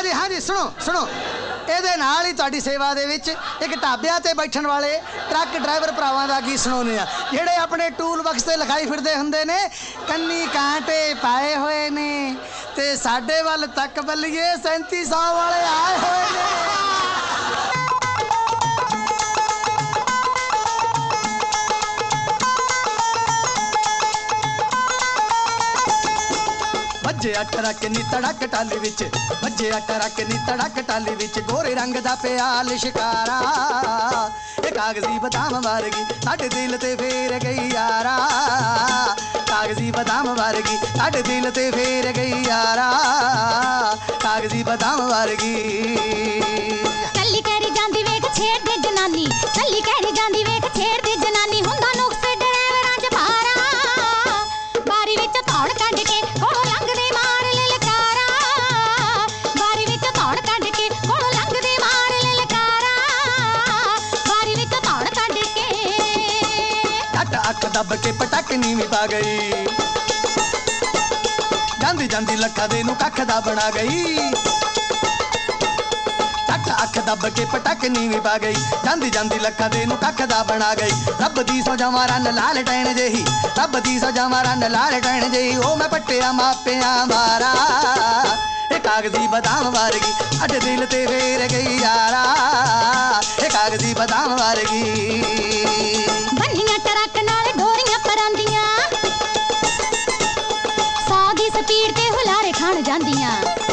हाँ जी सुनो सुनो ਇਹਦੇ ਨਾਲ ਹੀ ਤੁਹਾਡੀ ਸੇਵਾ ਦੇ ਵਿੱਚ ਇੱਕ ਢਾਬਿਆਂ ਤੇ ਬੈਠਣ ਵਾਲੇ ਟਰੱਕ ਡਰਾਈਵਰ ਭਰਾਵਾਂ ਦਾ ਗੀਤ ਸੁਣਾਉਂਦੇ ਆ ਜਿਹੜੇ ਆਪਣੇ ਟੂਲ ਬਕਸ ਤੇ ਲਿਖਾਈ ਫਿਰਦੇ ਹੁੰਦੇ ਨੇ ਕੰਨੀ ਕਾਂਟੇ ਪਾਏ ਹੋਏ ਨੇ ਤੇ ਸਾਡੇ ਵੱਲ ਤੱਕ ਬੱਲੀਏ 3700 ਵਾਲੇ ਆਏ ਹੋਏ ਨੇ ਵੱਜਿਆ ਟਰੱਕ ਨੀ ਤੜਕ ਟਾਲੀ ਵਿੱਚ ਵੱਜਿਆ ਟਰੱਕ ਨੀ ਤੜਕ ਟਾਲੀ ਵਿੱਚ ਗੋਰੇ ਰੰਗ ਦਾ ਪਿਆ ਲਿਸ਼ਕਾਰਾ ਇਹ ਕਾਗਜ਼ੀ ਬਦਾਮ ਵਰਗੀ ਸਾਡੇ ਦਿਲ ਤੇ ਫੇਰ ਗਈ ਯਾਰਾ ਕਾਗਜ਼ੀ ਬਦਾਮ ਵਰਗੀ ਸਾਡੇ ਦਿਲ ਤੇ ਫੇਰ ਗਈ ਯਾਰਾ ਕਾਗਜ਼ੀ ਬਦਾਮ ਵਰਗੀ ਕੱਲੀ ਕਹਿਰੀ ਜਾਂਦੀ ਵੇਖ ਛੇੜਦੇ ਜਨਾਨੀ ਕੱਲੀ ਕਹਿਰੀ ਜਾਂਦੀ ਵੇਖ ਛੇੜਦੇ ਜਨਾਨੀ ਹੁੰਦਾ ਨੁਕਸ ਡਰਾਈਵਰਾਂ ਚ ਭਾਰਾ ਬਾਰੀ ਵਿੱਚ ਧੌਣ ਕੱਢ ਕੇ ਕੋਲੋਂ ਲੰਘਦੇ ਮਾਰ ਲਲਕਾਰਾ ਬਾਰੀ ਵਿੱਚ ਧੌਣ ਕੱਢ ਕੇ ਕੋਲੋਂ ਲੰਘਦੇ ਮਾਰ ਲਲਕਾਰਾ ਬਾਰੀ ਵਿੱਚ ਧੌਣ ਕੱਢ ਕੇ ਟੱਟ ਅੱਖ ਦੱਬ ਕੇ ਪਟਕ ਨੀਵੀਂ ਪਾ ਗਈ ਜਾਂਦੀ ਜਾਂਦੀ ਲੱਖਾਂ ਦੇ ਨੂੰ ਕੱਖ ਦਾ ਬਣਾ ਗਈ ਅੱਖ ਦੱਬ ਕੇ ਪਟਕ ਨੀਵੀਂ ਪਾ ਗਈ ਜਾਂਦੀ ਜਾਂਦੀ ਲੱਖਾਂ ਦੇ ਨੂੰ ਕੱਖ ਦਾ ਬਣਾ ਗਈ ਰੱਬ ਦੀ ਸੋਝਾਂ ਰੰਨ ਲਾਲ ਟੈਣ ਜਿਹੀ ਰੱਬ ਦੀ ਸੋਝਾਂ ਰੰਨ ਲਾਲ ਟੈਣ ਜਿਹੀ ਉਹ ਮੈਂ ਪੱਟਿਆ ਮਾਪਿਆਂ ਮਾਰਾ ਇਹ ਕਾਗਜ਼ੀ ਬਦਾਮ ਵਰਗੀ ਸਾਡੇ ਦਿਲ ਤੇ ਫੇਰ ਗਈ ਯਾਰਾ ਇਹ ਕਾਗਜ਼ੀ ਬਦਾਮ ਵਰਗੀ ਬੰਨੀਆਂ ਟਰੱਕ ਨਾਲ ਡੋਰੀਆਂ ਪਰਾਂਦੀਆਂ 100 ਦੀ ਸਪੀਡ ਤੇ ਹੁਲਾਰੇ ਖਾਣ ਜਾਂਦੀਆਂ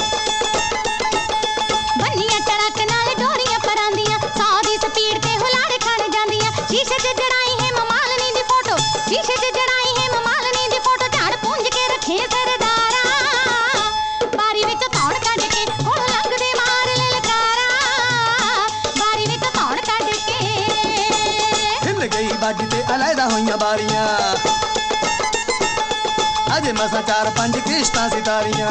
ਬੰਨੀਆਂ ਟਰੱਕ ਨਾਲ ਡੋਰੀਆਂ ਪਰਾਂਦੀਆਂ 100 ਦੀ ਸਪੀਡ ਤੇ ਹੁਲਾਰੇ ਖਾਣ ਜਾਂਦੀਆਂ ਸ਼ੀਸ਼ੇ 'ਚ ਜੜਾਈ ਹੈ ਮਮਾਲਨੀ ਦੀ ਫੋਟੋ ਸ਼ੀਸ਼ੇ 'ਚ ਜੜਾਈ ਹੈ ਮਮਾਲਨੀ ਦੀ ਫੋਟੋ ਝਾੜ ਪੁੰਝ ਕੇ ਰੱਖੇ ਸਰਦਾਰਾ ਬਾਰੀ ਵਿੱਚ ਧੌਣ ਕੱਢ ਕੇ ਕੋਲੋਂ ਲੰਘਦੇ ਮਾਰ ਲਲਕਾਰਾ ਬਾਰੀ ਵਿੱਚ ਧੌਣ ਕੱਢ ਕੇ ਹਿੱਲ ਗਈ ਬਾਡੀ ਤੇ ਅਲੈਦਾ ਹੋਈਆਂ ਬਾਰੀਆਂ ਅਜੇ ਮਸਾਂ 4-5 ਕਿਸ਼ਤਾਂ ਸਿਤਾਰੀਆਂ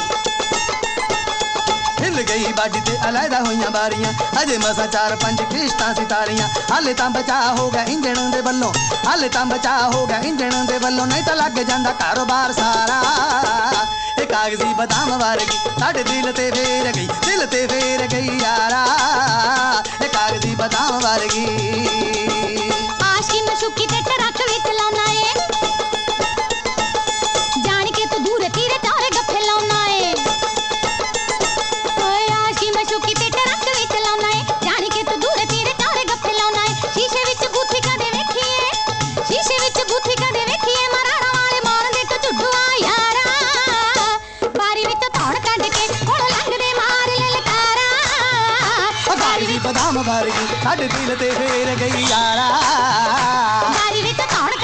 ਹਿੱਲ ਗਈ ਬਾਡੀ ਤੇ ਅਲੈਦਾ ਹੋਈਆਂ ਬਾਰੀਆਂ ਅਜੇ ਮਸਾਂ 4-5 ਕਿਸ਼ਤਾਂ ਸਿਤਾਰੀਆਂ ਹਾਲੇ ਤਾਂ ਬਚਾ ਹੋ ਗਿਆ ਇੰਜਣ ਦੇ ਵੱਲੋਂ ਹਾਲੇ ਤਾਂ ਬਚਾ ਹੋ ਗਿਆ ਇੰਜਣ ਦੇ ਵੱਲੋਂ ਨਹੀਂ ਤਾਂ ਲੱਗ ਜਾਂਦਾ ਕਾਰੋਬਾਰ ਸਾਰਾ ਇਹ ਕਾਗਜ਼ੀ ਬਦਾਮ ਵਰਗੀ ਸਾਡੇ ਦਿਲ ਤੇ ਫੇਰ ਗਈ ਦਿਲ ਤੇ ਫੇਰ ਗਈ ਯਾਰਾ ਇਹ ਕਾਗਜ਼ੀ ਬਦਾਮ ਵਰਗੀ ਆਸ਼ਕੀ ਮਸ਼ੂਕੀ ਤੇ ਟਰੱਕ ਵਿੱਚ ਲਾਉਣਾ ਏ ਜਾਣ ਕੇ ਤੂੰ ਦੂਰ ਤੀਰੇ ਚਾਰੇ ਗੱਫੇ ਲਾਉਣਾ ਏ ਓਏ ਆਸ਼ਕੀ ਮਸ਼ੂਕੀ ਤੇ ਟਰੱਕ ਵਿੱਚ ਲਾਉਣਾ ਏ ਜਾਣ ਕੇ ਤੂੰ ਦੂਰ ਤੀਰੇ ਚਾਰੇ ਗੱਫੇ ਲਾਉਣਾ ਏ ਸ਼ੀਸ਼ੇ ਵਿੱਚ ਬੂਥੀ ਕਦੇ ਵੇਖੀਏ ਸ਼ੀਸ਼ੇ ਵਿੱਚ ਬੂਥੀ ਕਦੇ ਵੇਖੀਏ ਮਰਾਣਾ ਵਾਲੇ ਮਾਰਦੇ ਕੋ ਝੁੱਡੂਆ ਯਾਰਾ ਬਾਰੀ ਵਿੱਚ ਧੌਣ ਕੱਢ ਕੇ ਕੋਲੋਂ ਲੰਘਦੇ ਮਾਰ ਲਲਕਾਰਾ ਕਾਗਜ਼ੀ ਬਦਾਮ ਵਰਗੀ ਸਾਡੇ ਦਿਲ ਤੇ ਫੇਰ ਗਈ ਯਾਰਾ ਬਾਰੀ ਵਿੱਚ ਧੌਣ